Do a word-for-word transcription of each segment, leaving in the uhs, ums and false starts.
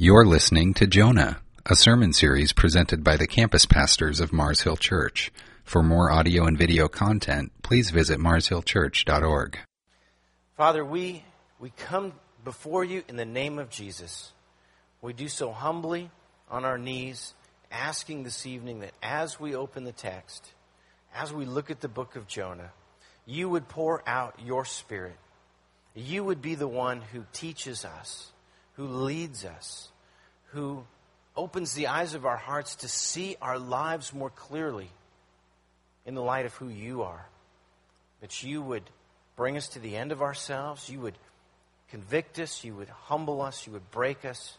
You're listening to Jonah, a sermon series presented by the campus pastors of Mars Hill Church. For more audio and video content, please visit mars hill church dot org. Father, we we come before you in the name of Jesus. We do so humbly on our knees, asking this evening that as we open the text, as we look at the book of Jonah, you would pour out your Spirit. You would be the one who teaches us, who leads us, who opens the eyes of our hearts to see our lives more clearly in the light of who you are. That you would bring us to the end of ourselves. You would convict us. You would humble us. You would break us.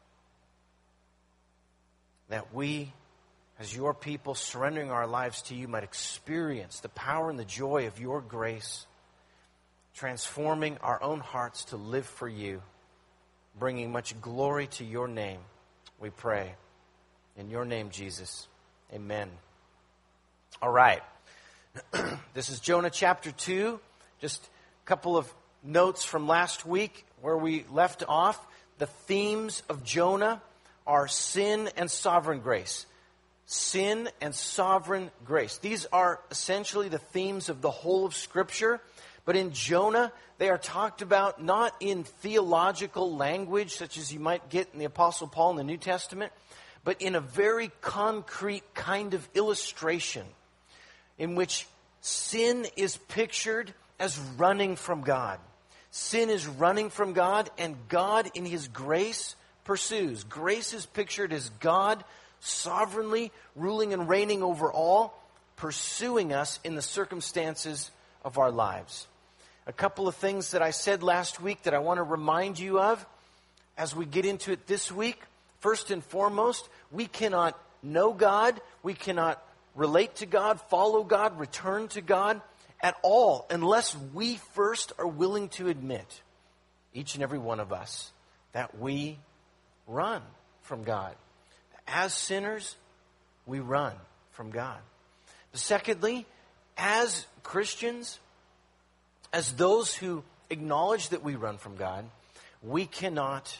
That we, as your people, surrendering our lives to you, might experience the power and the joy of your grace, transforming our own hearts to live for you, bringing much glory to your name, we pray. In your name, Jesus. Amen. All right. This is Jonah chapter two. Just a couple of notes from last week where we left off. The themes of Jonah are sin and sovereign grace. Sin and sovereign grace. These are essentially the themes of the whole of Scripture. But in Jonah, they are talked about not in theological language, such as you might get in the Apostle Paul in the New Testament, but in a very concrete kind of illustration in which sin is pictured as running from God. Sin is running from God, and God in His grace pursues. Grace is pictured as God sovereignly ruling and reigning over all, pursuing us in the circumstances of our lives. A couple of things that I said last week that I want to remind you of as we get into it this week. First and foremost, we cannot know God, we cannot relate to God, follow God, return to God at all unless we first are willing to admit, each and every one of us, that we run from God. As sinners, we run from God. Secondly, as Christians, as those who acknowledge that we run from God, we cannot,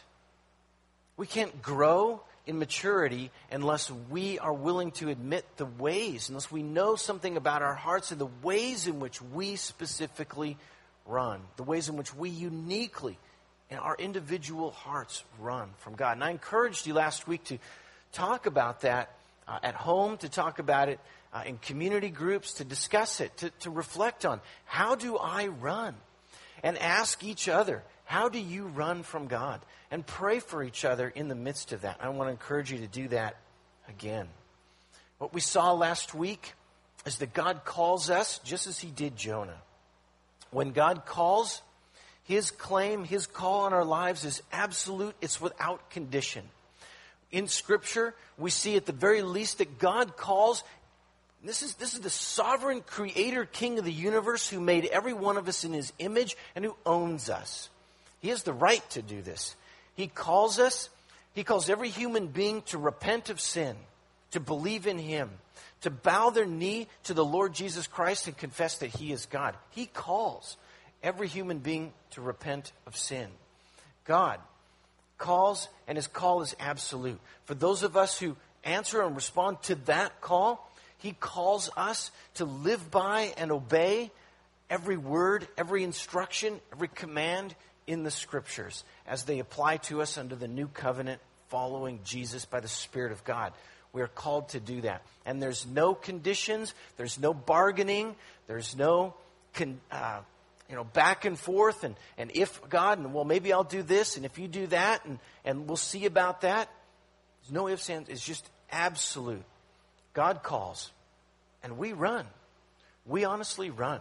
we can't grow in maturity unless we are willing to admit the ways, unless we know something about our hearts and the ways in which we specifically run, the ways in which we uniquely, in our individual hearts, run from God. And I encouraged you last week to talk about that uh, at home, to talk about it Uh, in community groups, to discuss it, to, to reflect on how do I run? And ask each other, how do you run from God? And pray for each other in the midst of that. I want to encourage you to do that again. What we saw last week is that God calls us just as He did Jonah. When God calls, His claim, His call on our lives is absolute. It's without condition. In Scripture, we see at the very least that God calls. This is, this is the sovereign creator king of the universe who made every one of us in His image and who owns us. He has the right to do this. He calls us, He calls every human being to repent of sin, to believe in Him, to bow their knee to the Lord Jesus Christ and confess that He is God. He calls every human being to repent of sin. God calls, and His call is absolute. For those of us who answer and respond to that call, He calls us to live by and obey every word, every instruction, every command in the Scriptures as they apply to us under the new covenant following Jesus by the Spirit of God. We are called to do that. And there's no conditions, there's no bargaining, there's no con, uh, you know, back and forth and, and if God, and well, maybe I'll do this, and if you do that, and, and we'll see about that. There's no ifs, ands, it's just absolute. God calls, and we run. We honestly run.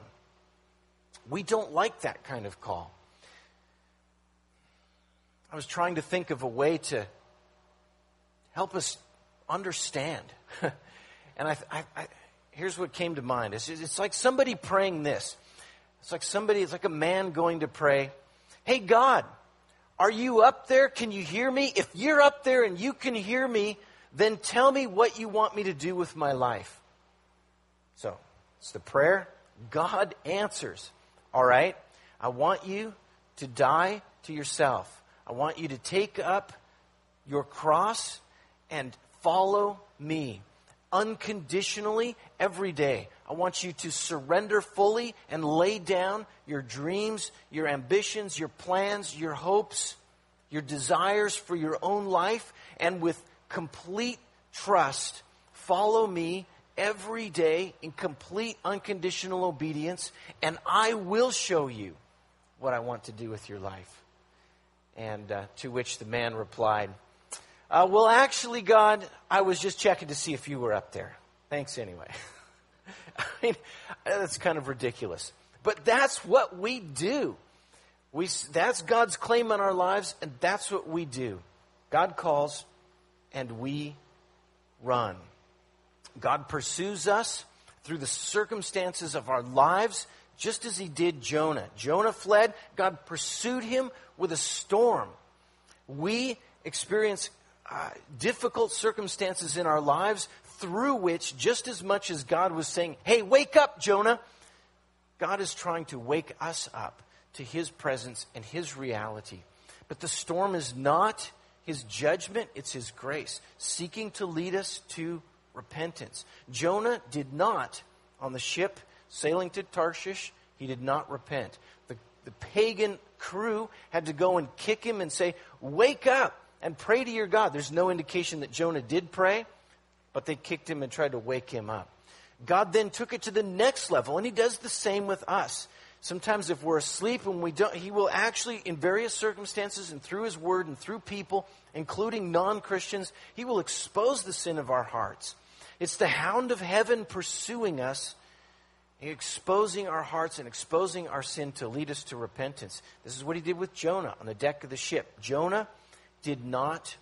We don't like that kind of call. I was trying to think of a way to help us understand. and I, I, I, here's what came to mind. It's, it's like somebody praying this. It's like somebody, it's like a man going to pray, "Hey, God, are you up there? Can you hear me? If you're up there and you can hear me, then tell me what you want me to do with my life." So, it's the prayer. God answers. All right, I want you to die to yourself. I want you to take up your cross and follow me unconditionally every day. I want you to surrender fully and lay down your dreams, your ambitions, your plans, your hopes, your desires for your own life, and with complete trust, follow me every day in complete unconditional obedience, and I will show you what I want to do with your life. And uh, to which the man replied, uh, well, actually, God, I was just checking to see if you were up there. Thanks anyway. I mean, that's kind of ridiculous. But that's what we do. We, that's God's claim on our lives, and that's what we do. God calls, and we run. God pursues us through the circumstances of our lives, just as he did Jonah. Jonah fled. God pursued him with a storm. We experience uh, difficult circumstances in our lives through which, just as much as God was saying, hey, wake up, Jonah, God is trying to wake us up to his presence and his reality. But the storm is not his judgment, it's his grace, seeking to lead us to repentance. Jonah did not, on the ship sailing to Tarshish, he did not repent. The, the pagan crew had to go and kick him and say, wake up and pray to your God. There's no indication that Jonah did pray, but they kicked him and tried to wake him up. God then took it to the next level, and he does the same with us. Sometimes if we're asleep and we don't, he will actually, in various circumstances and through his word and through people, including non-Christians, he will expose the sin of our hearts. It's the hound of heaven pursuing us, exposing our hearts and exposing our sin to lead us to repentance. This is what he did with Jonah on the deck of the ship. Jonah did not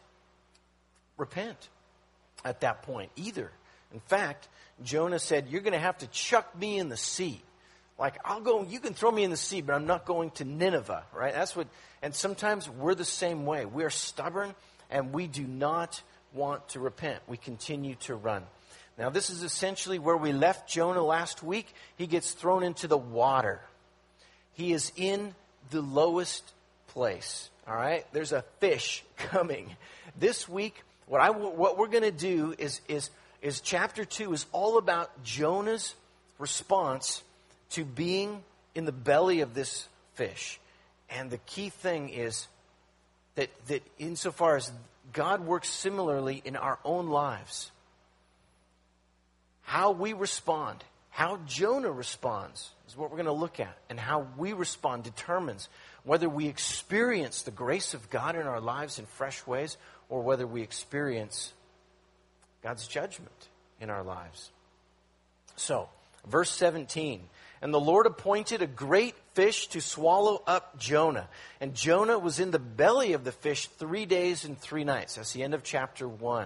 repent at that point either. In fact, Jonah said, you're going to have to chuck me in the sea. Like, I'll go, you can throw me in the sea, but I'm not going to Nineveh, right? That's what, and sometimes we're the same way. We are stubborn, and we do not want to repent. We continue to run. Now, this is essentially where we left Jonah last week. He gets thrown into the water. He is in the lowest place, all right? There's a fish coming. This week, what I what we're going to do is is is chapter two is all about Jonah's response to being in the belly of this fish. And the key thing is that that insofar as God works similarly in our own lives, how we respond, how Jonah responds is what we're going to look at. And how we respond determines whether we experience the grace of God in our lives in fresh ways or whether we experience God's judgment in our lives. So, verse seventeen. And the Lord appointed a great fish to swallow up Jonah. And Jonah was in the belly of the fish three days and three nights. That's the end of chapter one.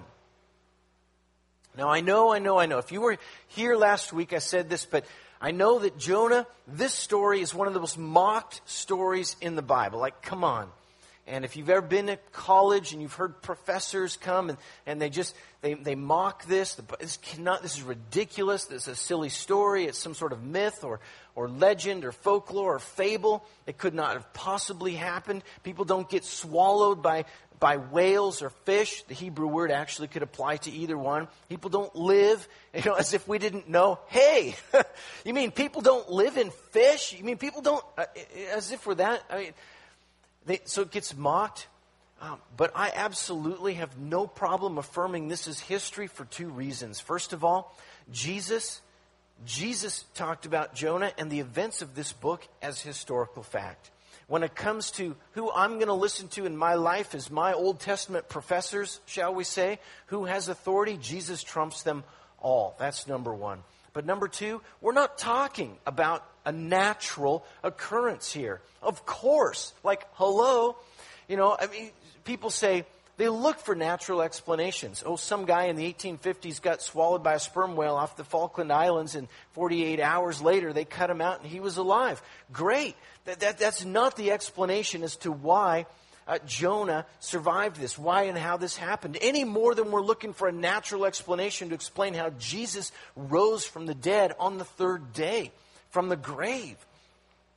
Now, I know, I know, I know. If you were here last week, I said this, but I know that Jonah, this story is one of the most mocked stories in the Bible. Like, come on. And if you've ever been at college and you've heard professors come and, and they just, they, they mock this, this cannot, this is ridiculous, this is a silly story, it's some sort of myth or, or legend or folklore or fable. It could not have possibly happened. People don't get swallowed by, by whales or fish. The Hebrew word actually could apply to either one. People don't live, you know, as if we didn't know. Hey, you mean people don't live in fish? You mean people don't, uh, as if we're that, I mean, They, so it gets mocked, um, but I absolutely have no problem affirming this is history for two reasons. First of all, Jesus, Jesus talked about Jonah and the events of this book as historical fact. When it comes to who I'm going to listen to in my life as my Old Testament professors, shall we say, who has authority, Jesus trumps them all. That's number one. But number two, we're not talking about a natural occurrence here. Of course, like, hello, you know, I mean, people say, they look for natural explanations. Oh, some guy in the eighteen fifties got swallowed by a sperm whale off the Falkland Islands, and forty-eight hours later, they cut him out and he was alive. Great. That, that, that's not the explanation as to why Uh, Jonah survived this, why and how this happened, any more than we're looking for a natural explanation to explain how Jesus rose from the dead on the third day from the grave.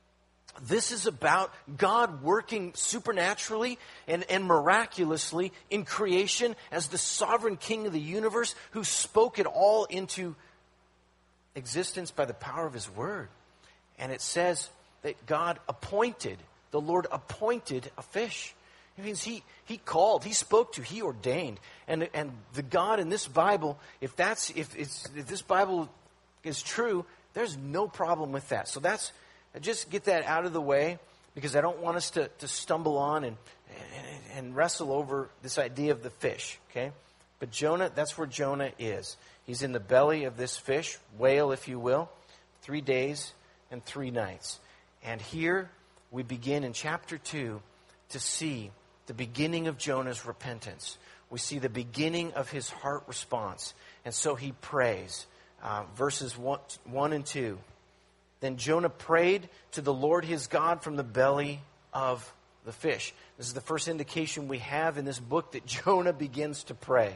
This is about God working supernaturally and, and miraculously in creation as the sovereign king of the universe who spoke it all into existence by the power of his word. And it says that God appointed, the Lord appointed a fish. It means he, he called, he spoke to, he ordained. And, and the God in this Bible, if that's if, it's, if this Bible is true, there's no problem with that. So that's, just get that out of the way, because I don't want us to, to stumble on and, and, and wrestle over this idea of the fish, okay? But Jonah, that's where Jonah is. He's in the belly of this fish, whale if you will, three days and three nights. And here we begin in chapter two to see the beginning of Jonah's repentance. We see the beginning of his heart response. And so he prays. Uh, verses one, one and two. Then Jonah prayed to the Lord his God from the belly of the fish. This is the first indication we have in this book that Jonah begins to pray,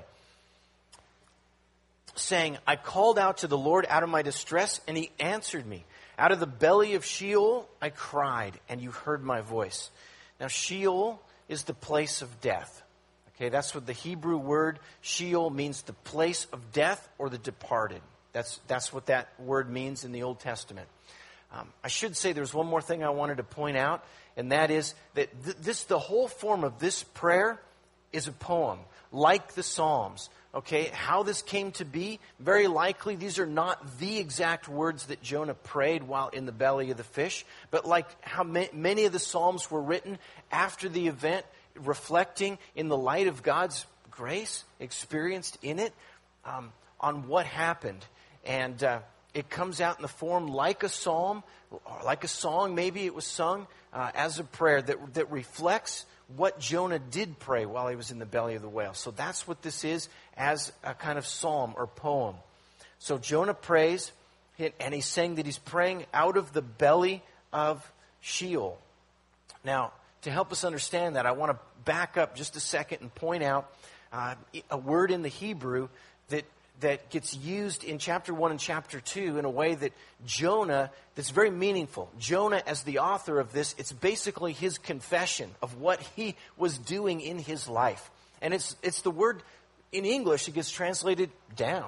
saying, I called out to the Lord out of my distress, and he answered me. Out of the belly of Sheol I cried, and you heard my voice. Now Sheol is the place of death. Okay, that's what the Hebrew word Sheol means, the place of death or the departed. That's, that's what that word means in the Old Testament. Um, I should say there's one more thing I wanted to point out, and that is that th- this the whole form of this prayer is a poem, like the Psalms. Okay, how this came to be, very likely these are not the exact words that Jonah prayed while in the belly of the fish, but like how ma- many of the Psalms were written after the event, reflecting in the light of God's grace experienced in it um, on what happened. And uh, it comes out in the form like a psalm, or like a song. Maybe it was sung uh, as a prayer that, that reflects what Jonah did pray while he was in the belly of the whale. So that's what this is, as a kind of psalm or poem. So Jonah prays, and he's saying that he's praying out of the belly of Sheol. Now, to help us understand that, I want to back up just a second and point out uh, a word in the Hebrew that that gets used in chapter one and chapter two in a way that Jonah, that's very meaningful. Jonah, as the author of this, it's basically his confession of what he was doing in his life. And it's it's the word in English, it gets translated down.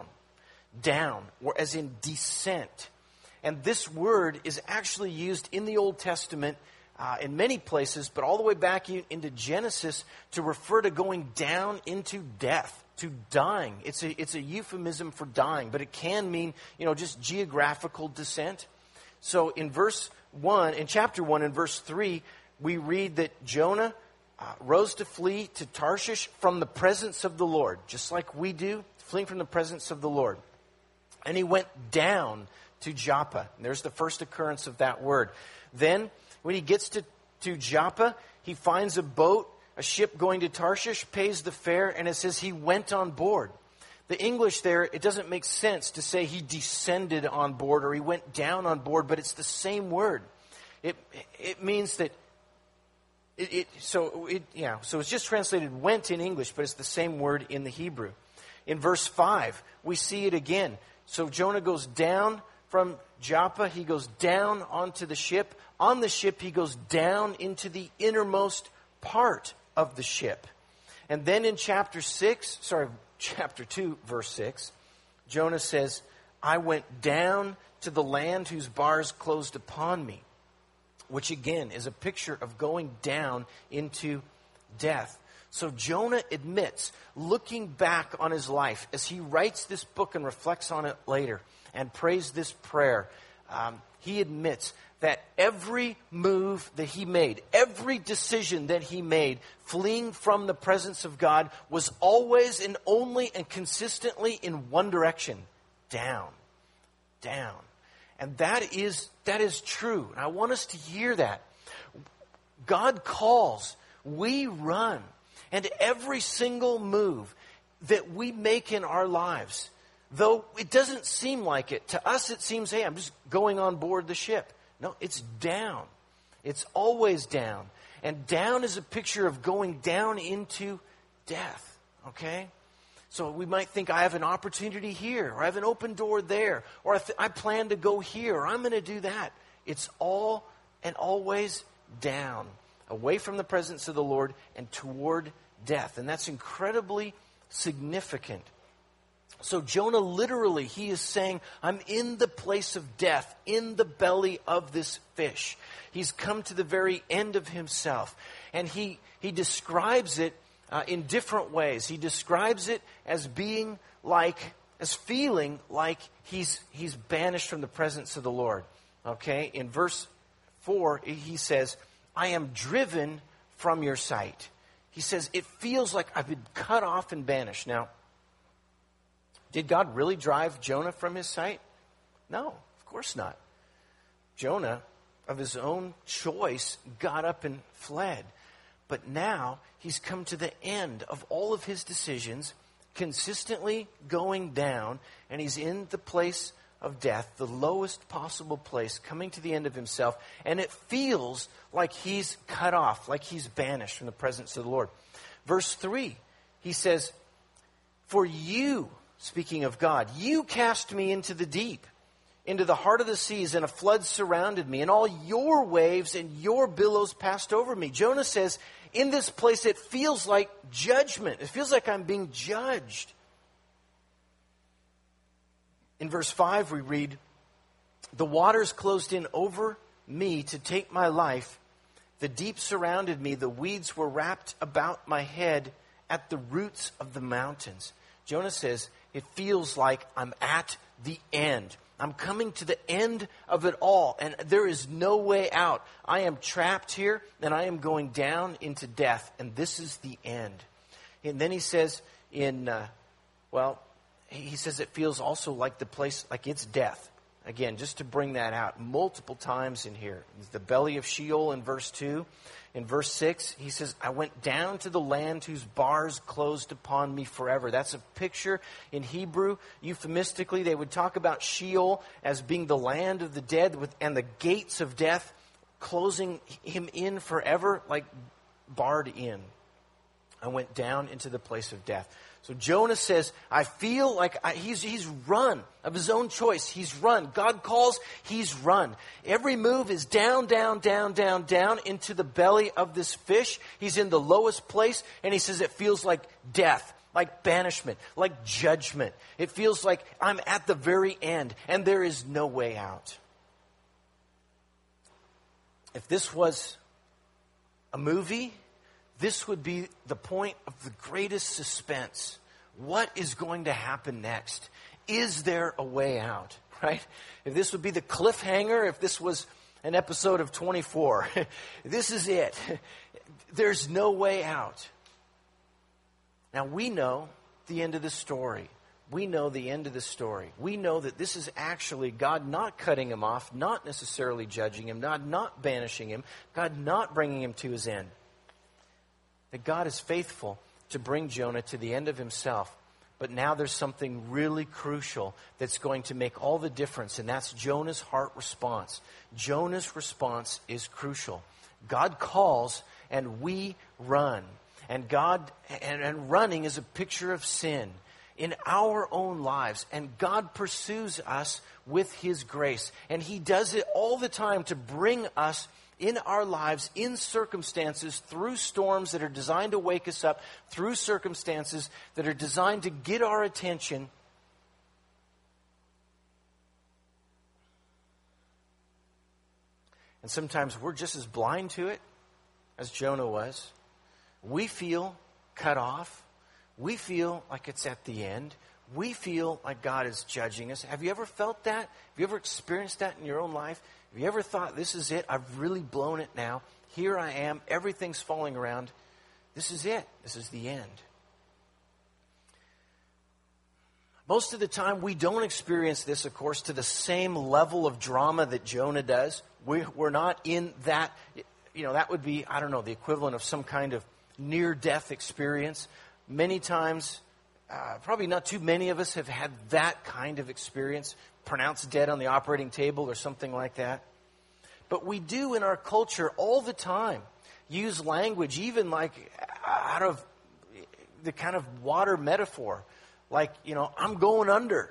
Down, or as in descent. And this word is actually used in the Old Testament uh, in many places, but all the way back into Genesis to refer to going down into death. To dying. It's a, it's a euphemism for dying, but it can mean, you know, just geographical descent. So in verse one, in chapter one, in verse three, we read that Jonah uh, rose to flee to Tarshish from the presence of the Lord, just like we do, fleeing from the presence of the Lord. And he went down to Joppa. And there's the first occurrence of that word. Then, when he gets to, to Joppa, he finds a boat, a ship going to Tarshish, pays the fare, and it says he went on board. The English there, it doesn't make sense to say he descended on board or he went down on board, but it's the same word. It it means that it, it so it yeah, so it's just translated went in English, but it's the same word in the Hebrew. In verse five, we see it again. So Jonah goes down from Joppa, he goes down onto the ship. On the ship, he goes down into the innermost part of the ship. And then in chapter six, sorry, chapter two, verse six, Jonah says, I went down to the land whose bars closed upon me, which again is a picture of going down into death. So Jonah admits, looking back on his life as he writes this book and reflects on it later and prays this prayer, um, he admits that every move that he made, every decision that he made, fleeing from the presence of God, was always and only and consistently in one direction, down, down. And that is that is true. And I want us to hear that. God calls, we run. And every single move that we make in our lives, though it doesn't seem like it, to us it seems, hey, I'm just going on board the ship. No, it's down. It's always down. And down is a picture of going down into death. Okay? So we might think, I have an opportunity here, or I have an open door there, or I, th- I plan to go here, or I'm going to do that. It's all and always down, away from the presence of the Lord and toward death. And that's incredibly significant. So Jonah literally, he is saying, I'm in the place of death, in the belly of this fish. He's come to the very end of himself. And he, he describes it uh, in different ways. He describes it as being like, as feeling like he's, he's banished from the presence of the Lord. Okay, in verse four, he says, I am driven from your sight. He says, it feels like I've been cut off and banished. Now, did God really drive Jonah from his sight? No, of course not. Jonah, of his own choice, got up and fled. But now he's come to the end of all of his decisions, consistently going down, and he's in the place of death, the lowest possible place, coming to the end of himself, and it feels like he's cut off, like he's banished from the presence of the Lord. Verse three, he says, for you, speaking of God, you cast me into the deep, into the heart of the seas, and a flood surrounded me, and all your waves and your billows passed over me. Jonah says, in this place it feels like judgment. It feels like I'm being judged. In verse five we read, the waters closed in over me to take my life. The deep surrounded me. The weeds were wrapped about my head at the roots of the mountains. Jonah says, it feels like I'm at the end. I'm coming to the end of it all, and there is no way out. I am trapped here, and I am going down into death, and this is the end. And then he says in, uh, well, he says it feels also like the place, like it's death. Again, just to bring that out multiple times in here. The belly of Sheol in verse two. In verse six, he says, I went down to the land whose bars closed upon me forever. That's a picture in Hebrew. Euphemistically, they would talk about Sheol as being the land of the dead with, and the gates of death closing him in forever, like barred in. I went down into the place of death. So Jonah says, I feel like I, he's, he's run of his own choice. He's run. God calls, he's run. Every move is down, down, down, down, down into the belly of this fish. He's in the lowest place, and he says it feels like death, like banishment, like judgment. It feels like I'm at the very end, and there is no way out. If this was a movie, this would be the point of the greatest suspense. What is going to happen next? Is there a way out? Right? If this would be the cliffhanger, if this was an episode of twenty-four, this is it. There's no way out. Now we know the end of the story. We know the end of the story. We know that this is actually God not cutting him off, not necessarily judging him, God not banishing him, God not bringing him to his end. That God is faithful to bring Jonah to the end of himself. But now there's something really crucial that's going to make all the difference, and that's Jonah's heart response. Jonah's response is crucial. God calls, and we run. And God and, and running is a picture of sin in our own lives. And God pursues us with his grace. And he does it all the time to bring us in our lives, in circumstances, through storms that are designed to wake us up, through circumstances that are designed to get our attention. And sometimes we're just as blind to it as Jonah was. We feel cut off. We feel like it's at the end. We feel like God is judging us. Have you ever felt that? Have you ever experienced that in your own life? Have you ever thought, this is it, I've really blown it now. Here I am, everything's falling around. This is it. This is the end. Most of the time, we don't experience this, of course, to the same level of drama that Jonah does. We're, we're not in that, you know, that would be, I don't know, the equivalent of some kind of near-death experience. Many times, uh, probably not too many of us have had that kind of experience, pronounced dead on the operating table or something like that. But we do in our culture all the time use language, even like out of the kind of water metaphor. Like, you know, I'm going under.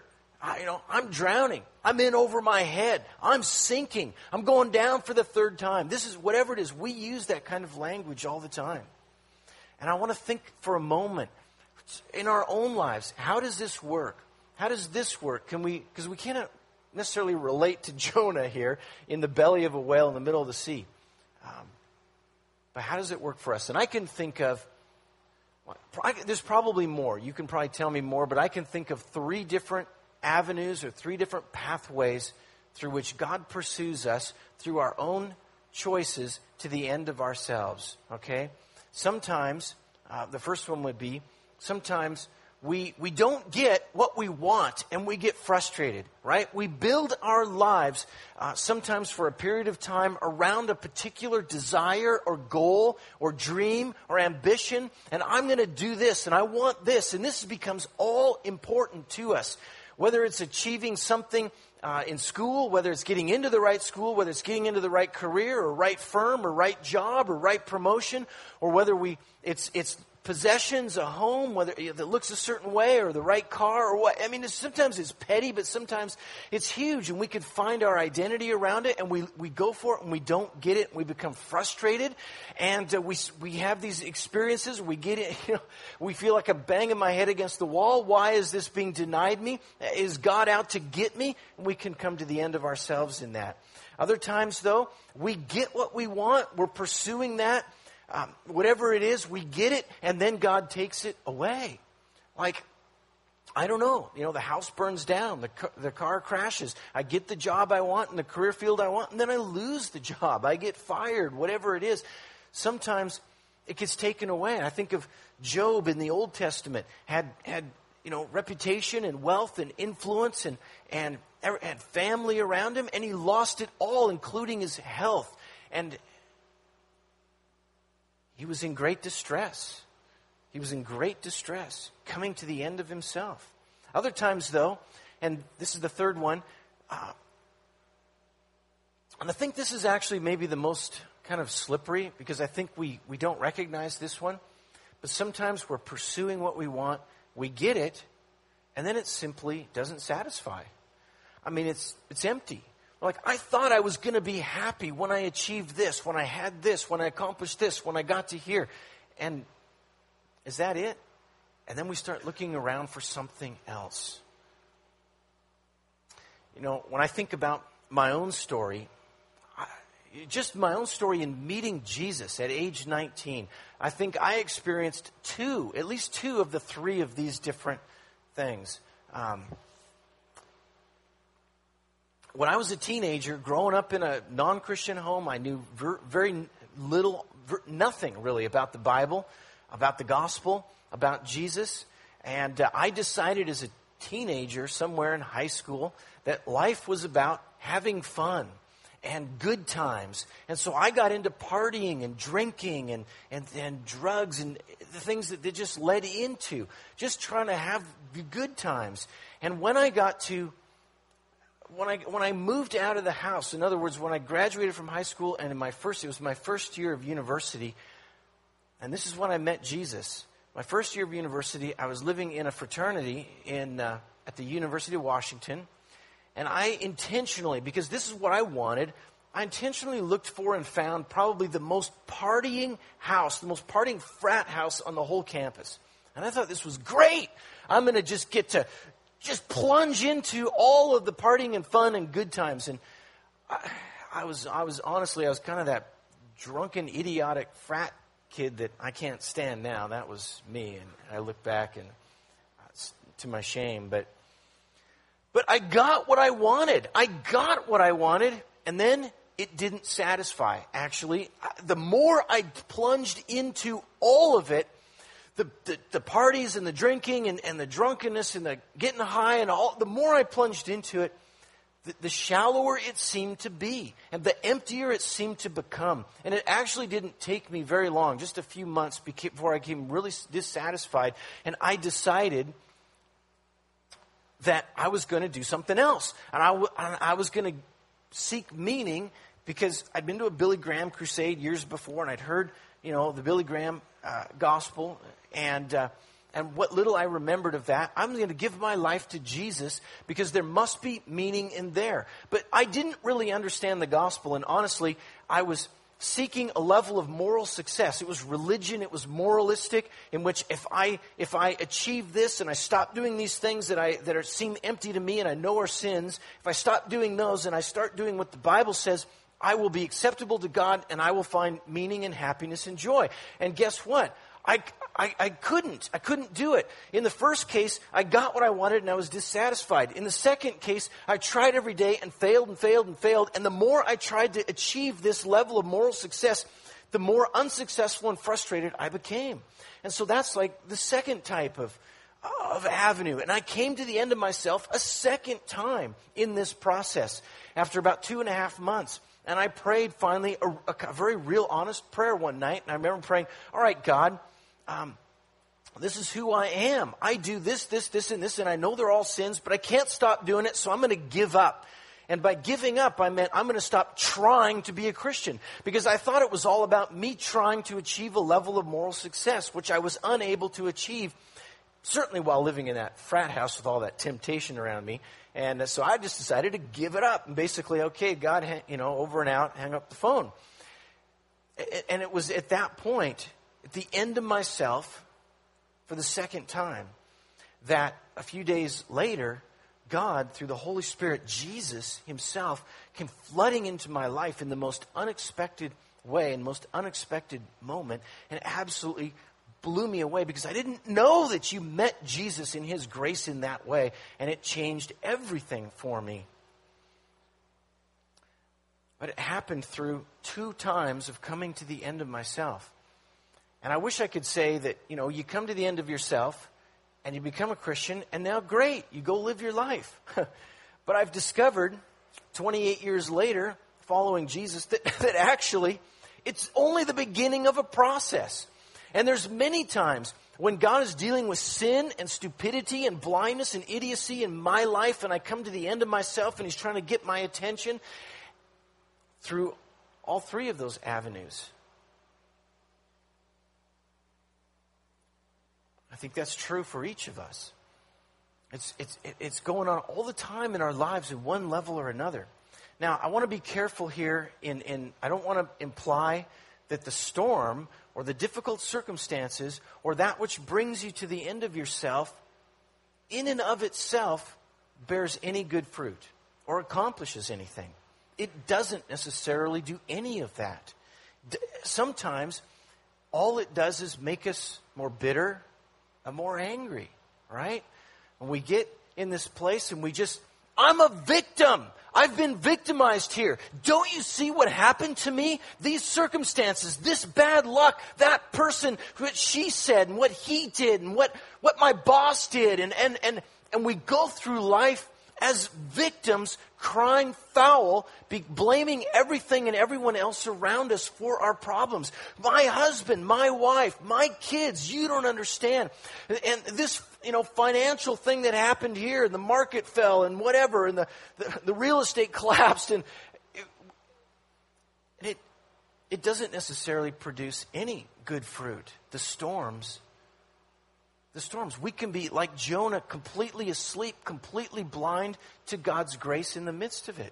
I, you know, I'm drowning. I'm in over my head. I'm sinking. I'm going down for the third time. This is whatever it is. We use that kind of language all the time. And I want to think for a moment in our own lives, how does this work? How does this work? Can we, because we cannot necessarily relate to Jonah here in the belly of a whale in the middle of the sea. Um, but how does it work for us? And I can think of, well, I, there's probably more. You can probably tell me more, but I can think of three different avenues or three different pathways through which God pursues us through our own choices to the end of ourselves. Okay? Sometimes, uh, the first one would be, sometimes we we don't get what we want and we get frustrated, right? We build our lives uh, sometimes for a period of time around a particular desire or goal or dream or ambition, and I'm going to do this and I want this, and this becomes all important to us. Whether it's achieving something uh, in school, whether it's getting into the right school, whether it's getting into the right career or right firm or right job or right promotion, or whether we it's it's possessions, a home, whether that looks a certain way, or the right car, or what. I mean, it's, sometimes it's petty, but sometimes it's huge, and we can find our identity around it, and we, we go for it, and we don't get it, and we become frustrated, and uh, we we have these experiences. We get it, you know, we feel like I'm banging my head against the wall. Why is this being denied me? Is God out to get me? And we can come to the end of ourselves in that. Other times, though, we get what we want. We're pursuing that. Um, whatever it is, we get it, and then God takes it away. Like, I don't know, you know, the house burns down, the car, the car crashes, I get the job I want in the career field I want, and then I lose the job, I get fired, whatever it is. Sometimes it gets taken away. I think of Job in the Old Testament, had, had you know, reputation and wealth and influence and, and had family around him, and he lost it all, including his health. And he was in great distress. He was in great distress, coming to the end of himself. Other times, though, and this is the third one, uh, and I think this is actually maybe the most kind of slippery, because I think we, we don't recognize this one, but sometimes we're pursuing what we want, we get it, and then it simply doesn't satisfy. I mean, it's it's empty. Like, I thought I was going to be happy when I achieved this, when I had this, when I accomplished this, when I got to here. And is that it? And then we start looking around for something else. You know, when I think about my own story, I, just my own story in meeting Jesus at age nineteen, I think I experienced two, at least two of the three of these different things. Um When I was a teenager, growing up in a non-Christian home, I knew ver- very little, ver- nothing really about the Bible, about the gospel, about Jesus. And uh, I decided as a teenager, somewhere in high school, that life was about having fun and good times. And so I got into partying and drinking and, and, and drugs and the things that they just led into, just trying to have good times. And when I got to When I when I moved out of the house, in other words, when I graduated from high school and in my first, it was my first year of university, and this is when I met Jesus. My first year of university, I was living in a fraternity in uh, at the University of Washington, and I intentionally, because this is what I wanted, I intentionally looked for and found probably the most partying house, the most partying frat house on the whole campus. And I thought this was great. I'm going to just get to just plunge into all of the partying and fun and good times. And I, I was, I was honestly, I was kind of that drunken, idiotic frat kid that I can't stand now. That was me. And I look back and uh, to my shame, but, but I got what I wanted. I got what I wanted. And then it didn't satisfy. Actually, the more I plunged into all of it, The, the, the parties and the drinking and, and the drunkenness and the getting high and all, the more I plunged into it, the, the shallower it seemed to be and the emptier it seemed to become. And it actually didn't take me very long, just a few months before I became really dissatisfied. And I decided that I was going to do something else. And I, w- I was going to seek meaning, because I'd been to a Billy Graham crusade years before, and I'd heard, you know, the Billy Graham uh, gospel. And uh, and what little I remembered of that, I'm going to give my life to Jesus because there must be meaning in there. But I didn't really understand the gospel, and honestly, I was seeking a level of moral success. It was religion, it was moralistic, in which if I if I achieve this and I stop doing these things that I that are, seem empty to me and I know are sins, if I stop doing those and I start doing what the Bible says, I will be acceptable to God and I will find meaning and happiness and joy. And guess what? I, I, I couldn't. I couldn't do it. In the first case, I got what I wanted and I was dissatisfied. In the second case, I tried every day and failed and failed and failed. And the more I tried to achieve this level of moral success, the more unsuccessful and frustrated I became. And so that's like the second type of, of avenue. And I came to the end of myself a second time in this process after about two and a half months. And I prayed finally a, a very real, honest prayer one night. And I remember praying, all right, God, Um, this is who I am. I do this, this, this, and this, and I know they're all sins, but I can't stop doing it, so I'm going to give up. And by giving up, I meant I'm going to stop trying to be a Christian, because I thought it was all about me trying to achieve a level of moral success, which I was unable to achieve, certainly while living in that frat house with all that temptation around me. And so I just decided to give it up, and basically, okay, God, you know, over and out, hang up the phone. And it was at that point, at the end of myself, for the second time, that a few days later, God, through the Holy Spirit, Jesus himself, came flooding into my life in the most unexpected way, in the most unexpected moment, and absolutely blew me away, because I didn't know that you met Jesus in his grace in that way, and it changed everything for me. But it happened through two times of coming to the end of myself. And I wish I could say that, you know, you come to the end of yourself and you become a Christian and now great, you go live your life. But I've discovered twenty-eight years later, following Jesus, that, that actually it's only the beginning of a process. And there's many times when God is dealing with sin and stupidity and blindness and idiocy in my life, and I come to the end of myself and he's trying to get my attention through all three of those avenues. I think that's true for each of us. It's, it's, it's going on all the time in our lives in one level or another. Now, I want to be careful here. In, in I don't want to imply that the storm or the difficult circumstances or that which brings you to the end of yourself in and of itself bears any good fruit or accomplishes anything. It doesn't necessarily do any of that. Sometimes all it does is make us more bitter, and more angry, right? When we get in this place and we just, I'm a victim. I've been victimized here. Don't you see what happened to me? These circumstances, this bad luck, that person, what she said and what he did and what, what my boss did. And, and, and, and we go through life as victims, crying foul, be blaming everything and everyone else around us for our problems. My husband, my wife, my kids, you don't understand. And this, you know, financial thing that happened here, and the market fell and whatever, and the, the, the real estate collapsed, and it, it, it doesn't necessarily produce any good fruit. The storms The storms. We can be like Jonah, completely asleep, completely blind to God's grace in the midst of it.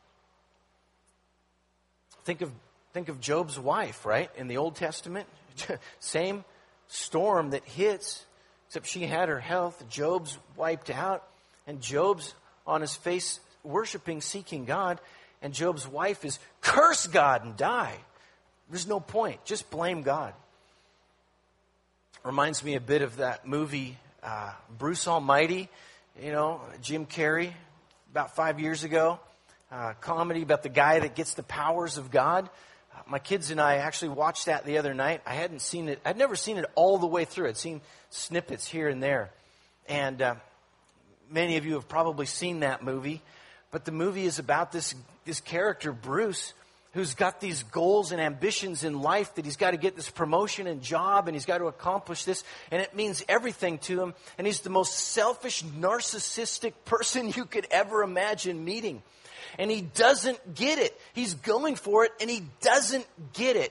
Think of think of Job's wife, right? In the Old Testament, same storm that hits, except she had her health. Job's wiped out, and Job's on his face worshiping, seeking God, and Job's wife is, curse God and die. There's no point. Just blame God. Reminds me a bit of that movie, uh, Bruce Almighty, you know, Jim Carrey, about five years ago. Uh, comedy about the guy that gets the powers of God. Uh, my kids and I actually watched that the other night. I hadn't seen it. I'd never seen it all the way through. I'd seen snippets here and there. And uh, many of you have probably seen that movie. But the movie is about this, this character, Bruce, who's got these goals and ambitions in life, that he's got to get this promotion and job, and he's got to accomplish this, and it means everything to him. And he's the most selfish, narcissistic person you could ever imagine meeting. And he doesn't get it. He's going for it, and he doesn't get it.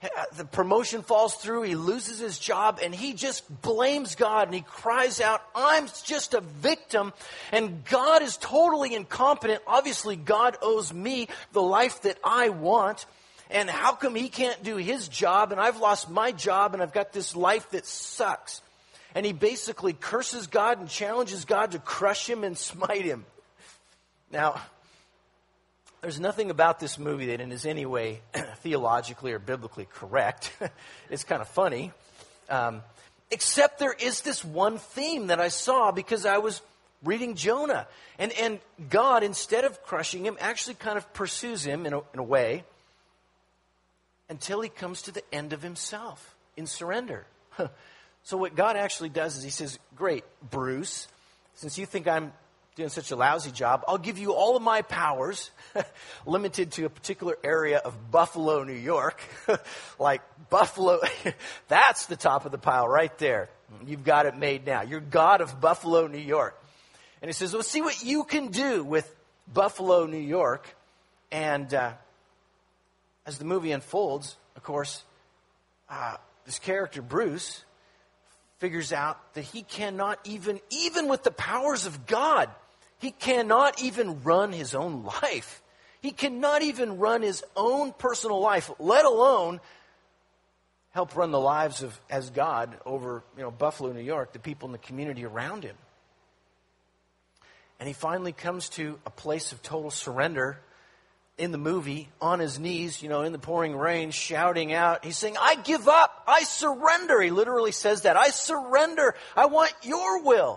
the promotion falls through, he loses his job, and he just blames God, and he cries out, I'm just a victim, and God is totally incompetent. Obviously, God owes me the life that I want, and how come he can't do his job, and I've lost my job, and I've got this life that sucks. And he basically curses God and challenges God to crush him and smite him. Now, there's nothing about this movie that is in any way theologically or biblically correct. It's kind of funny. Um, except there is this one theme that I saw because I was reading Jonah. And, and God, instead of crushing him, actually kind of pursues him in a, in a way until he comes to the end of himself in surrender. So what God actually does is he says, great, Bruce, since you think I'm doing such a lousy job, I'll give you all of my powers, limited to a particular area of Buffalo, New York. Like Buffalo, that's the top of the pile right there. You've got it made now. You're God of Buffalo, New York. And he says, well, see what you can do with Buffalo, New York. And uh, as the movie unfolds, of course, uh, this character, Bruce, figures out that he cannot even, even with the powers of God, he cannot even run his own life. He cannot even run his own personal life, let alone help run the lives of, as God, over, you know, Buffalo, New York, the people in the community around him. And he finally comes to a place of total surrender in the movie, on his knees, you know, in the pouring rain, shouting out. He's saying, I give up. I surrender. He literally says that. I surrender. I want your will.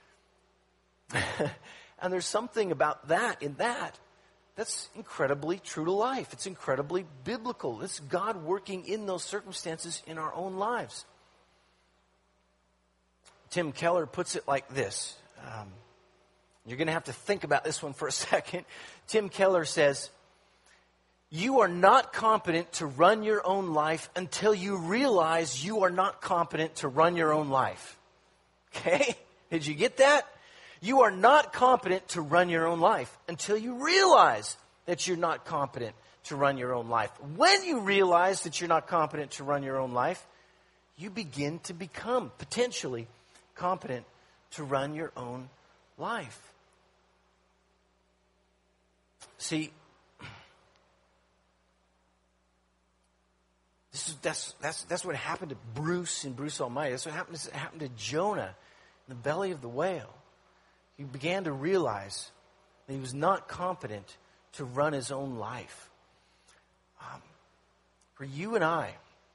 And there's something about that, in that, that's incredibly true to life. It's incredibly biblical. It's God working in those circumstances in our own lives. Tim Keller puts it like this. Um, you're going to have to think about this one for a second. Tim Keller says, you are not competent to run your own life until you realize you are not competent to run your own life. Okay? Did you get that? You are not competent to run your own life until you realize that you're not competent to run your own life. When you realize that you're not competent to run your own life, you begin to become potentially competent to run your own life. See, this is, that's, that's, that's what happened to Bruce and Bruce Almighty. That's what happened, it happened to Jonah in the belly of the whale. He began to realize that he was not competent to run his own life. Um, for you and I,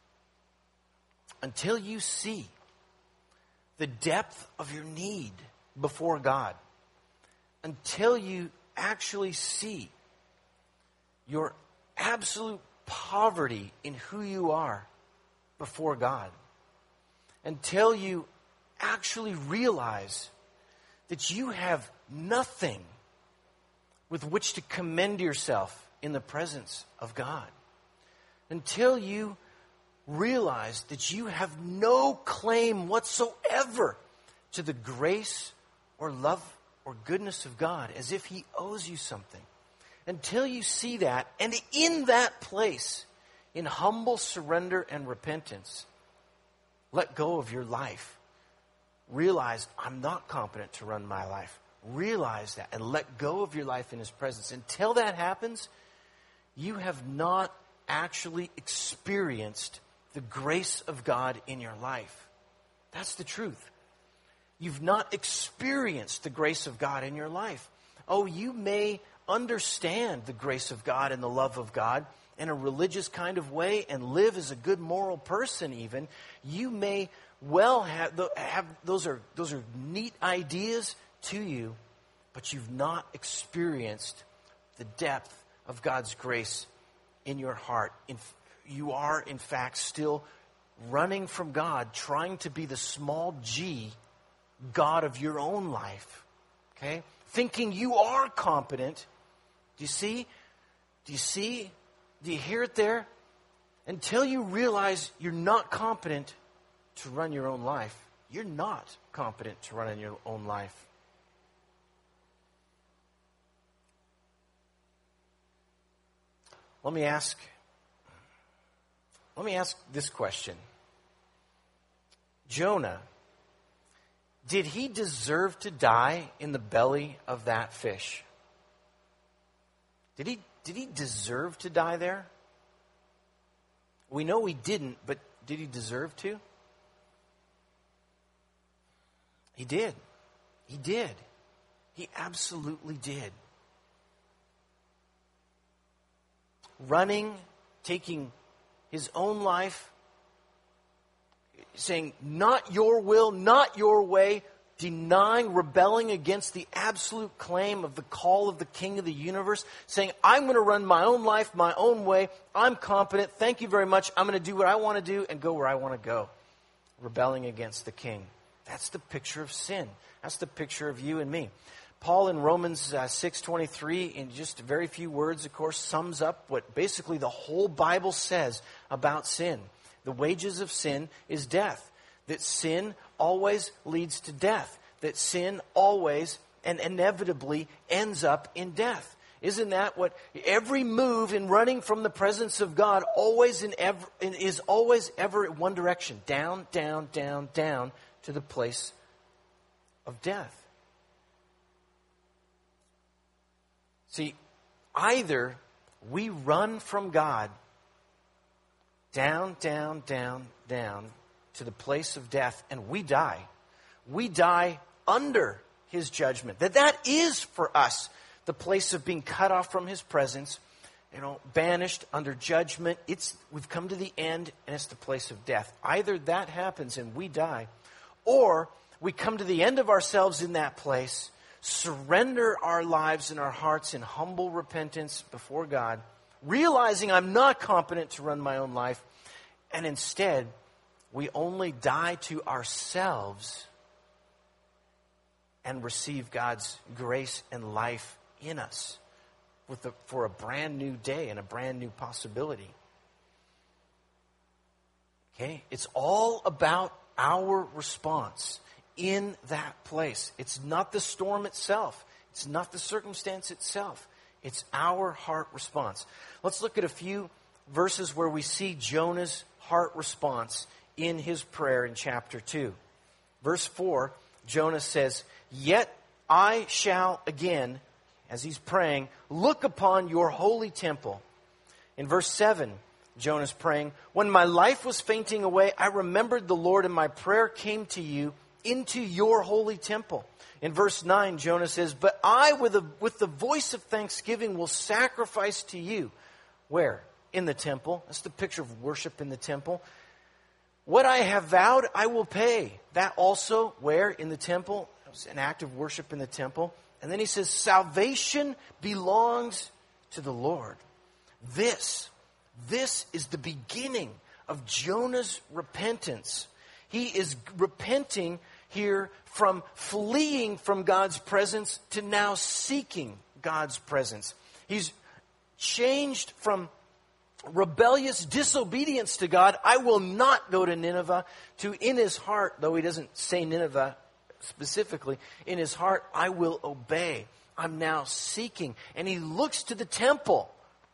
until you see the depth of your need before God, until you actually see your absolute poverty in who you are before God, until you actually realize that you have nothing with which to commend yourself in the presence of God, until you realize that you have no claim whatsoever to the grace or love or goodness of God, as if He owes you something. Until you see that, and in that place, in humble surrender and repentance, let go of your life. Realize, I'm not competent to run my life. Realize that and let go of your life in His presence. Until that happens, you have not actually experienced the grace of God in your life. That's the truth. You've not experienced the grace of God in your life. Oh, you may understand the grace of God and the love of God in a religious kind of way and live as a good moral person even. You may well have, have those are those are neat ideas to you, but you've not experienced the depth of God's grace in your heart. In, you are, in fact, still running from God, trying to be the small g God of your own life. Okay? Thinking you are competent. Do you see? Do you see? Do you hear it there? Until you realize you're not competent to run your own life, you're not competent to run in your own life. Let me ask, let me ask this question. Jonah, did he deserve to die in the belly of that fish? Did he, did he deserve to die there? We know he didn't, but did he deserve to? He did. He did. He absolutely did. Running, taking his own life, saying, not your will, not your way, denying, rebelling against the absolute claim of the call of the King of the universe, saying, I'm going to run my own life, my own way, I'm competent, thank you very much, I'm going to do what I want to do and go where I want to go. Rebelling against the King. That's the picture of sin. That's the picture of you and me. Paul in Romans uh, six twenty-three, in just a very few words, of course, sums up what basically the whole Bible says about sin. The wages of sin is death. That sin always leads to death. That sin always and inevitably ends up in death. Isn't that what every move in running from the presence of God always in ever, is always ever in one direction? Down, down, down, down to the place of death. See, either we run from God down, down, down, down to the place of death and we die. We die under his judgment. That that is for us the place of being cut off from his presence, you know, banished under judgment. It's we've come to the end and it's the place of death. Either that happens and we die, or we come to the end of ourselves in that place, surrender our lives and our hearts in humble repentance before God, realizing I'm not competent to run my own life, and instead we only die to ourselves and receive God's grace and life in us with the, for a brand new day and a brand new possibility. Okay? It's all about our response in that place. It's not the storm itself. It's not the circumstance itself. It's our heart response. Let's look at a few verses where we see Jonah's heart response in his prayer in chapter two. Verse four, Jonah says, "Yet I shall again," as he's praying, "look upon your holy temple." In verse seven, Jonah's praying, "When my life was fainting away, I remembered the Lord, and my prayer came to you into your holy temple." In verse nine, Jonah says, "But I, with, a, with the voice of thanksgiving, will sacrifice to you." Where? In the temple. That's the picture of worship in the temple. "What I have vowed, I will pay." That also, where? In the temple. It was an act of worship in the temple. And then he says, "Salvation belongs to the Lord." This, this is the beginning of Jonah's repentance. He is repenting here from fleeing from God's presence to now seeking God's presence. He's changed from rebellious disobedience to God, "I will not go to Nineveh," to in his heart, though he doesn't say Nineveh specifically, in his heart, "I will obey." I'm now seeking. And he looks to the temple.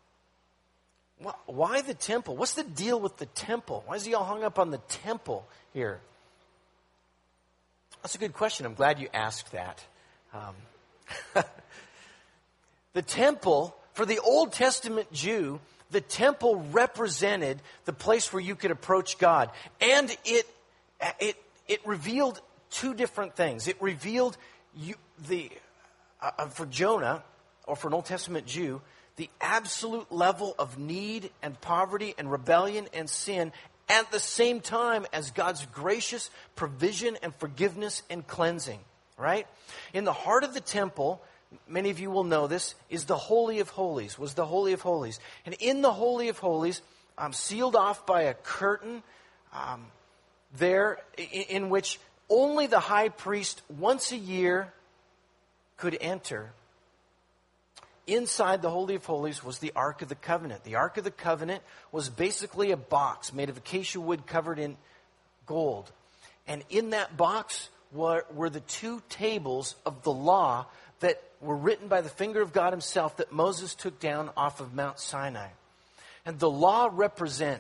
Why the temple? What's the deal with the temple? Why is he all hung up on the temple here? That's a good question. I'm glad you asked that. Um, the temple, for the Old Testament Jew, the temple represented the place where you could approach God. And it it it revealed two different things. It revealed you, the uh, for Jonah, or for an Old Testament Jew, the absolute level of need and poverty and rebellion and sin, at the same time as God's gracious provision and forgiveness and cleansing, right? In the heart of the temple, many of you will know this, is the Holy of Holies, was the Holy of Holies. And in the Holy of Holies, um, sealed off by a curtain um, there, in, in which only the high priest once a year could enter. Inside the Holy of Holies was the Ark of the Covenant. The Ark of the Covenant was basically a box made of acacia wood covered in gold. And in that box were, were the two tables of the law that were written by the finger of God himself that Moses took down off of Mount Sinai. And the law represents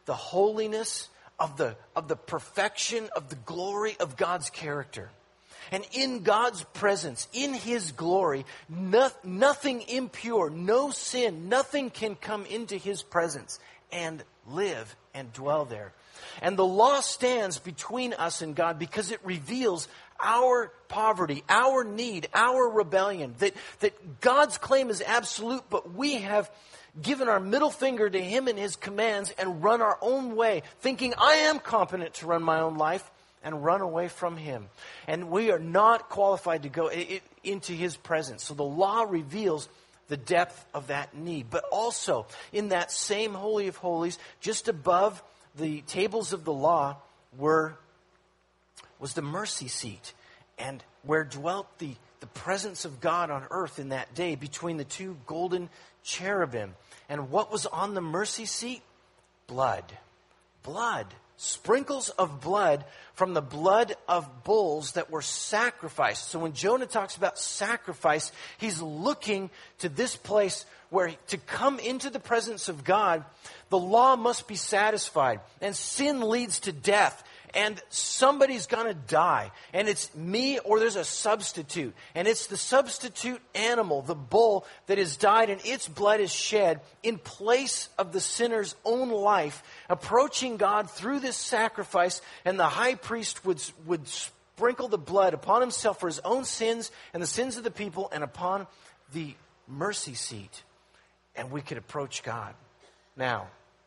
the holiness of the, of the perfection of the glory of God's character. And in God's presence, in His glory, no, nothing impure, no sin, nothing can come into His presence and live and dwell there. And the law stands between us and God because it reveals our poverty, our need, our rebellion. That, that God's claim is absolute, but we have given our middle finger to Him and His commands and run our own way, thinking I am competent to run my own life, and run away from Him. And we are not qualified to go into His presence. So the law reveals the depth of that need. But also, in that same Holy of Holies, just above the tables of the law, were was the mercy seat, and where dwelt the, the presence of God on earth in that day between the two golden cherubim. And what was on the mercy seat? Blood. Blood. Sprinkles of blood from the blood of bulls that were sacrificed. So when Jonah talks about sacrifice, he's looking to this place where to come into the presence of God, the law must be satisfied. And sin leads to death. And somebody's going to die. And it's me or there's a substitute. And it's the substitute animal, the bull, that has died and its blood is shed in place of the sinner's own life, approaching God through this sacrifice. And the high priest would, would sprinkle the blood upon himself for his own sins and the sins of the people and upon the mercy seat. And we could approach God. Now,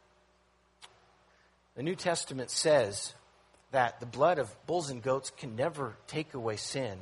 the New Testament says that the blood of bulls and goats can never take away sin.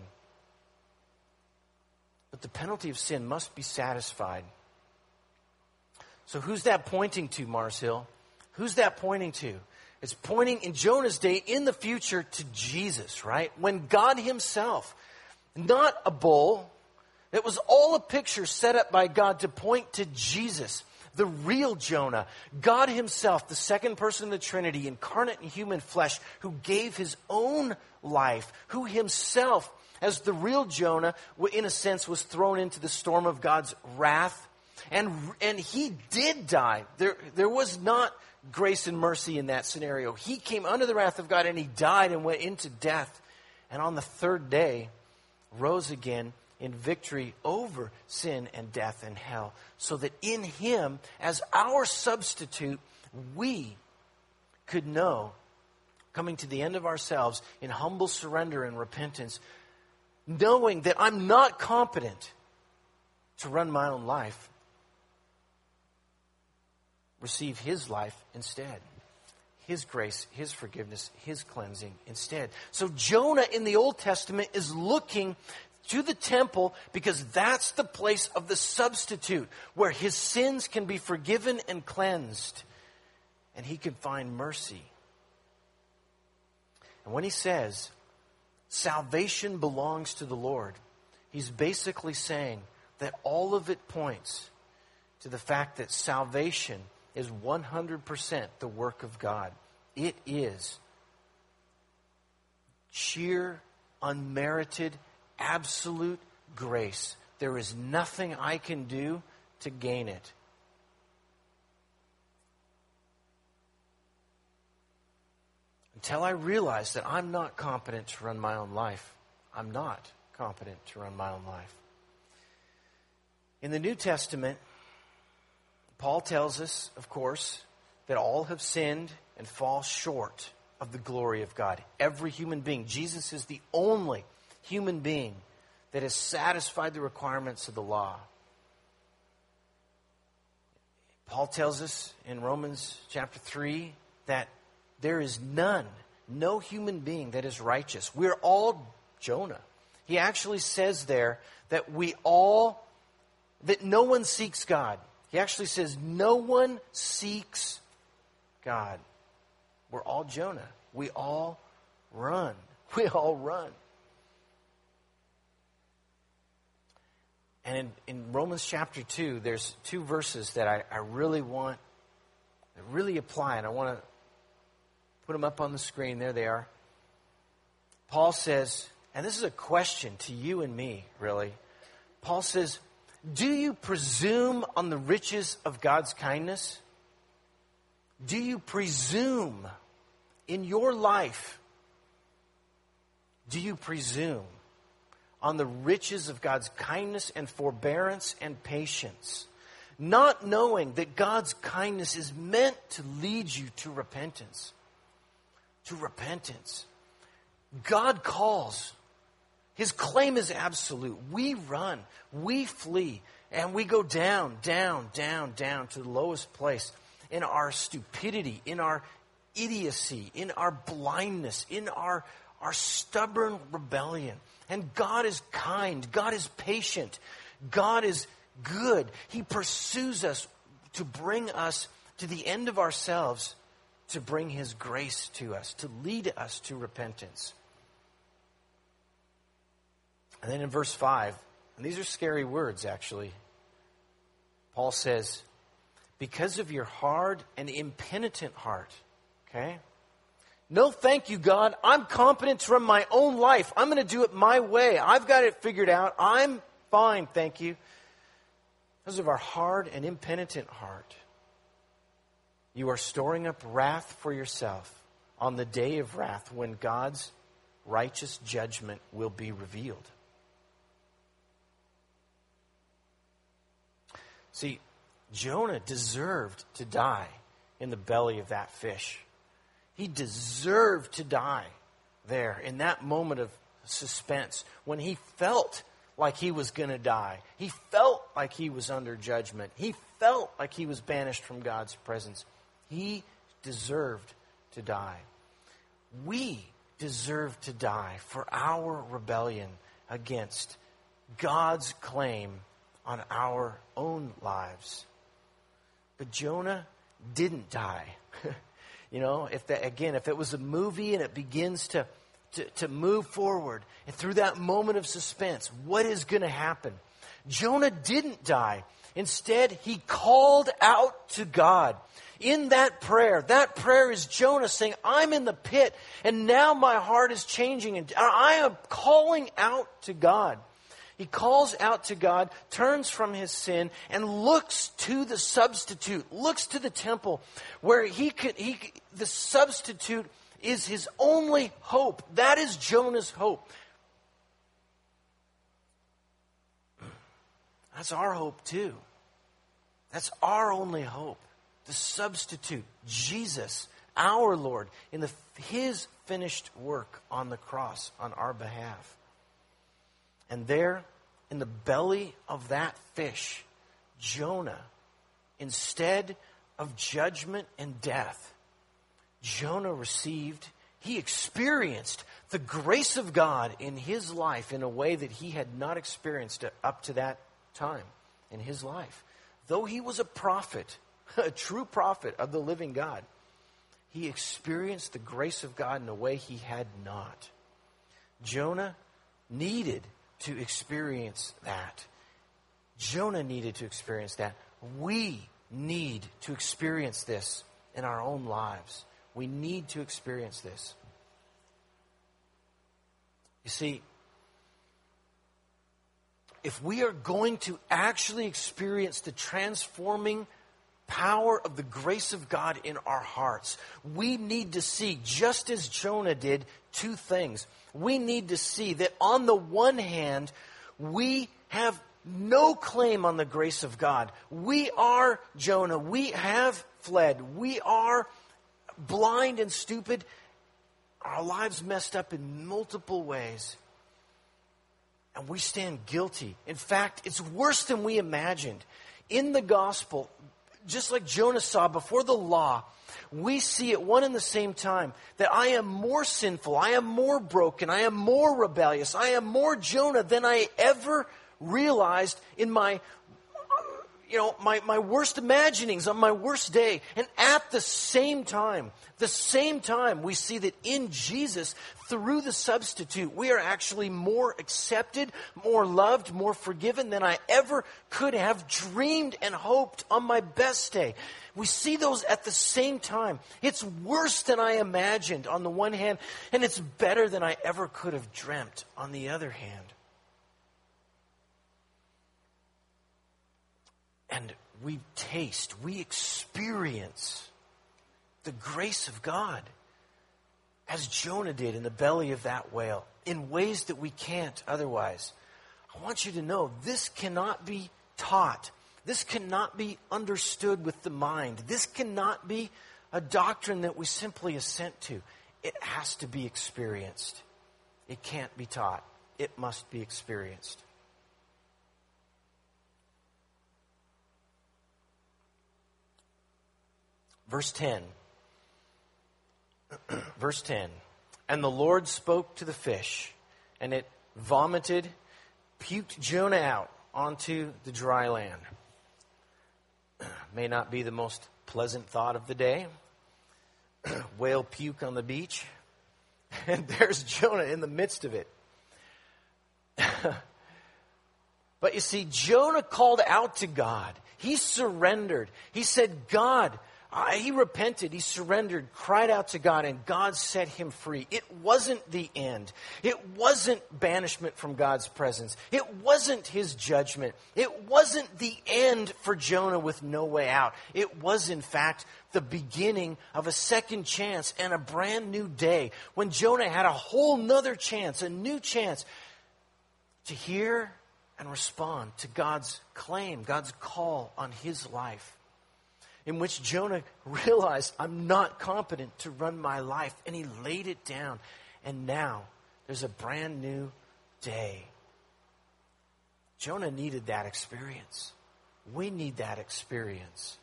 But the penalty of sin must be satisfied. So who's that pointing to, Mars Hill? Who's that pointing to? It's pointing in Jonah's day in the future to Jesus, right? When God Himself, not a bull, it was all a picture set up by God to point to Jesus, the real Jonah, God Himself, the second person of the Trinity, incarnate in human flesh, who gave His own life, who Himself, as the real Jonah, in a sense, was thrown into the storm of God's wrath. And, and He did die. There, there was not grace and mercy in that scenario. He came under the wrath of God and He died and went into death. And on the third day, rose again in victory over sin and death and hell, so that in Him, as our substitute, we could know, coming to the end of ourselves in humble surrender and repentance, knowing that I'm not competent to run my own life, receive His life instead. His grace, His forgiveness, His cleansing instead. So Jonah in the Old Testament is looking to the temple because that's the place of the substitute where his sins can be forgiven and cleansed and he can find mercy. And when he says salvation belongs to the Lord, he's basically saying that all of it points to the fact that salvation is one hundred percent the work of God. It is sheer, unmerited, absolute grace. There is nothing I can do to gain it. Until I realize that I'm not competent to run my own life. I'm not competent to run my own life. In the New Testament, Paul tells us, of course, that all have sinned and fall short of the glory of God. Every human being. Jesus is the only human being that has satisfied the requirements of the law. Paul tells us in Romans chapter three that there is none, no human being that is righteous. We're all Jonah. He actually says there that we all, that no one seeks God. He actually says no one seeks God. We're all Jonah. We all run. We all run. And in, in Romans chapter two, there's two verses that I, I really want, that really apply, and I want to put them up on the screen. There they are. Paul says, and this is a question to you and me, really. Paul says, do you presume on the riches of God's kindness? Do you presume in your life, do you presume on the riches of God's kindness and forbearance and patience, not knowing that God's kindness is meant to lead you to repentance? To repentance. God calls. His claim is absolute. We run, we flee, and we go down, down, down, down to the lowest place in our stupidity, in our idiocy, in our blindness, in our, our stubborn rebellion. And God is kind. God is patient. God is good. He pursues us to bring us to the end of ourselves, to bring His grace to us, to lead us to repentance. And then in verse five, and these are scary words actually, Paul says, because of your hard and impenitent heart, okay? No, thank you, God. I'm competent to run my own life. I'm going to do it my way. I've got it figured out. I'm fine, thank you. Because of our hard and impenitent heart, you are storing up wrath for yourself on the day of wrath when God's righteous judgment will be revealed. See, Jonah deserved to die in the belly of that fish. He deserved to die there in that moment of suspense when he felt like he was going to die. He felt like he was under judgment. He felt like he was banished from God's presence. He deserved to die. We deserve to die for our rebellion against God's claim on our own lives. But Jonah didn't die. You know, if that, again, if it was a movie and it begins to, to, to move forward, and through that moment of suspense, what is going to happen? Jonah didn't die. Instead, he called out to God. In that prayer, that prayer is Jonah saying, I'm in the pit, and now my heart is changing, and I am calling out to God. He calls out to God, turns from his sin, and looks to the substitute, looks to the temple, where he could, he, the substitute is his only hope. That is Jonah's hope. That's our hope too. That's our only hope. The substitute, Jesus, our Lord, in the, His finished work on the cross on our behalf. And there, in the belly of that fish, Jonah, instead of judgment and death, Jonah received, he experienced the grace of God in his life in a way that he had not experienced up to that time in his life. Though he was a prophet, a true prophet of the living God, he experienced the grace of God in a way he had not. Jonah needed to experience that. Jonah needed to experience that. We need to experience this in our own lives. We need to experience this. You see, if we are going to actually experience the transforming power of the grace of God in our hearts, we need to see, just as Jonah did, two things. We need to see that on the one hand, we have no claim on the grace of God. We are Jonah. We have fled. We are blind and stupid. Our lives messed up in multiple ways. And we stand guilty. In fact, it's worse than we imagined. In the gospel, just like Jonah saw before the law, we see at one and the same time that I am more sinful, I am more broken, I am more rebellious, I am more Jonah than I ever realized in my, you know, my, my worst imaginings on my worst day. And at the same time, the same time, we see that in Jesus, through the substitute, we are actually more accepted, more loved, more forgiven than I ever could have dreamed and hoped on my best day. We see those at the same time. It's worse than I imagined on the one hand, and it's better than I ever could have dreamt on the other hand. And we taste, we experience the grace of God, as Jonah did in the belly of that whale, in ways that we can't otherwise. I want you to know this cannot be taught. This cannot be understood with the mind. This cannot be a doctrine that we simply assent to. It has to be experienced. It can't be taught. It must be experienced. Verse ten. Verse ten. And the Lord spoke to the fish, and it vomited, puked Jonah out onto the dry land. May not be the most pleasant thought of the day. Whale puke on the beach. And there's Jonah in the midst of it. But you see, Jonah called out to God. He surrendered. He said, God, Uh, he repented, he surrendered, cried out to God, and God set him free. It wasn't the end. It wasn't banishment from God's presence. It wasn't his judgment. It wasn't the end for Jonah with no way out. It was, in fact, the beginning of a second chance and a brand new day when Jonah had a whole nother chance, a new chance to hear and respond to God's claim, God's call on his life, in which Jonah realized, I'm not competent to run my life. And he laid it down. And now there's a brand new day. Jonah needed that experience. We need that experience.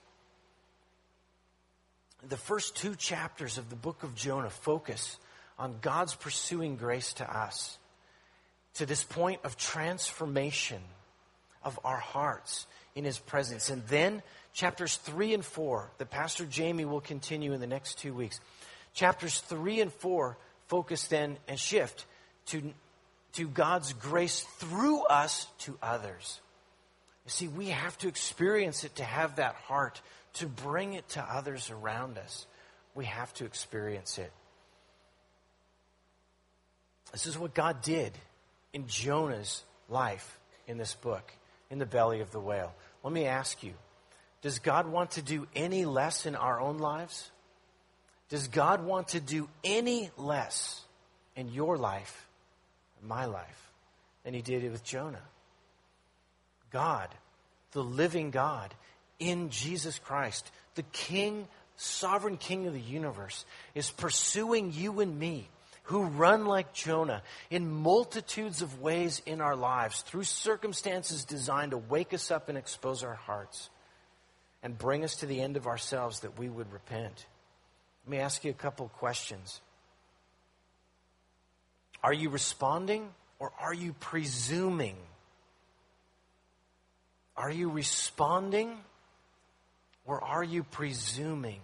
The first two chapters of the book of Jonah focus on God's pursuing grace to us, to this point of transformation of our hearts in his presence. And then chapters three and four, that Pastor Jamie will continue in the next two weeks. Chapters three and four focus then and shift to, to God's grace through us to others. You see, we have to experience it to have that heart, to bring it to others around us. We have to experience it. This is what God did in Jonah's life in this book, in the belly of the whale. Let me ask you, does God want to do any less in our own lives? Does God want to do any less in your life, in my life, than he did it with Jonah? God, the living God, in Jesus Christ, the King, sovereign King of the universe, is pursuing you and me, who run like Jonah in multitudes of ways in our lives, through circumstances designed to wake us up and expose our hearts and bring us to the end of ourselves that we would repent. Let me ask you a couple of questions. Are you responding or are you presuming? Are you responding or are you presuming?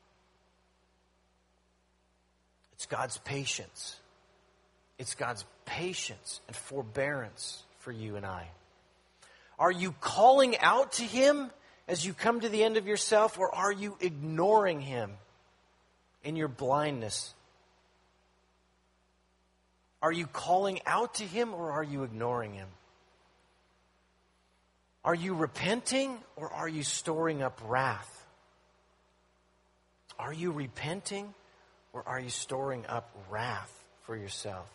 It's God's patience. It's God's patience and forbearance for you and I. Are you calling out to him as you come to the end of yourself, or are you ignoring him in your blindness? Are you calling out to him or are you ignoring him? Are you repenting or are you storing up wrath? Are you repenting or are you storing up wrath for yourself?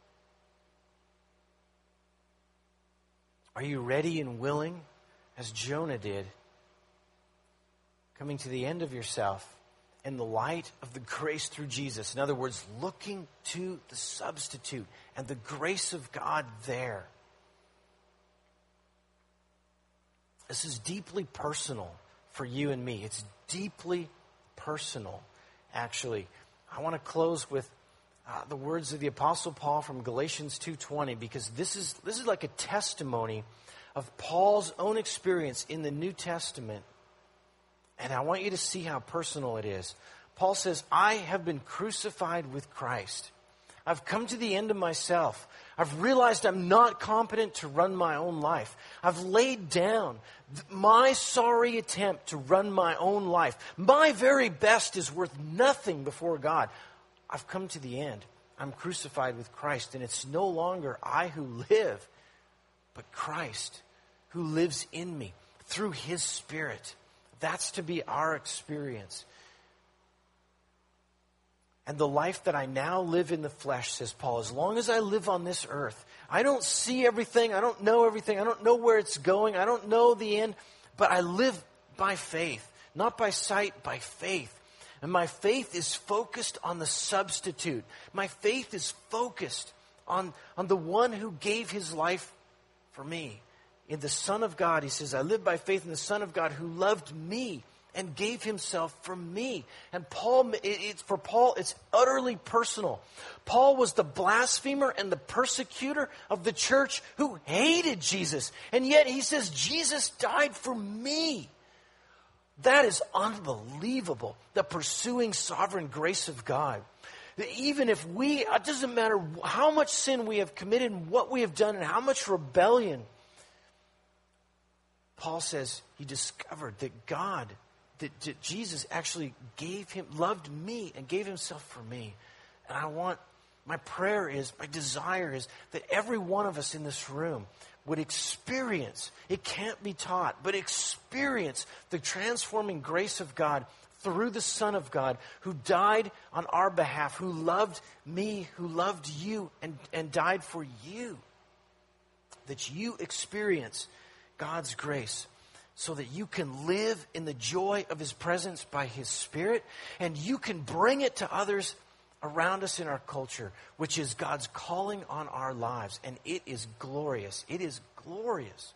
Are you ready and willing, as Jonah did, coming to the end of yourself in the light of the grace through Jesus? In other words, looking to the substitute and the grace of God there. This is deeply personal for you and me. It's deeply personal, actually. I want to close with uh, the words of the Apostle Paul from Galatians two twenty, because this is this is like a testimony of Paul's own experience in the New Testament. And I want you to see how personal it is. Paul says, I have been crucified with Christ. I've come to the end of myself. I've realized I'm not competent to run my own life. I've laid down my sorry attempt to run my own life. My very best is worth nothing before God. I've come to the end. I'm crucified with Christ, and it's no longer I who live, but Christ who lives in me through his Spirit. That's to be our experience. And the life that I now live in the flesh, says Paul, as long as I live on this earth, I don't see everything, I don't know everything, I don't know where it's going, I don't know the end, but I live by faith, not by sight, by faith. And my faith is focused on the substitute. My faith is focused on, on the one who gave his life for me. In the Son of God, he says, I live by faith in the Son of God who loved me and gave himself for me. And Paul, it, it's, for Paul, it's utterly personal. Paul was the blasphemer and the persecutor of the church who hated Jesus. And yet he says, Jesus died for me. That is unbelievable, the pursuing sovereign grace of God. Even if we, it doesn't matter how much sin we have committed and what we have done and how much rebellion, Paul says he discovered that God, that, that Jesus actually gave him, loved me and gave himself for me. And I want, my prayer is, my desire is that every one of us in this room would experience, it can't be taught, but experience the transforming grace of God through the Son of God who died on our behalf, who loved me, who loved you, and, and died for you. That you experience God's grace so that you can live in the joy of his presence by his Spirit, and you can bring it to others around us in our culture, which is God's calling on our lives. And it is glorious. It is glorious.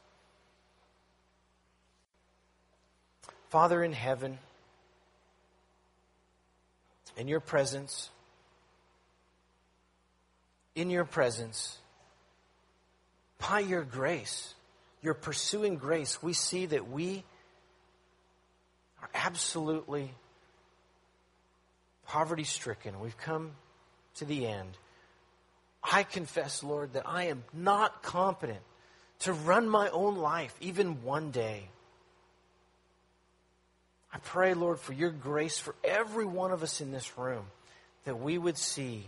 Father in heaven, in your presence, in your presence, by your grace, your pursuing grace, we see that we are absolutely poverty-stricken. We've come to the end. I confess, Lord, that I am not competent to run my own life, even one day. I pray, Lord, for your grace for every one of us in this room, that we would see,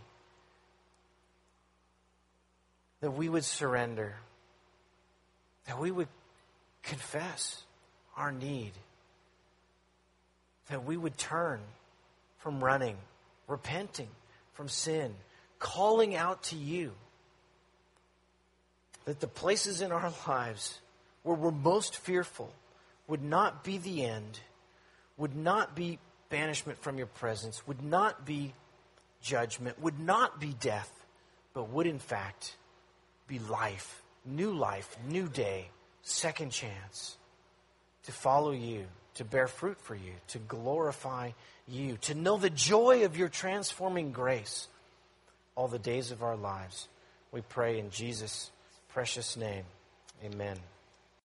that we would surrender, that we would confess our need, that we would turn from running, repenting from sin, calling out to you. That the places in our lives where we're most fearful would not be the end, would not be banishment from your presence, would not be judgment, would not be death, but would in fact be life, new life, new day, second chance to follow you, to bear fruit for you, to glorify you, to know the joy of your transforming grace all the days of our lives. We pray in Jesus' precious name. Amen.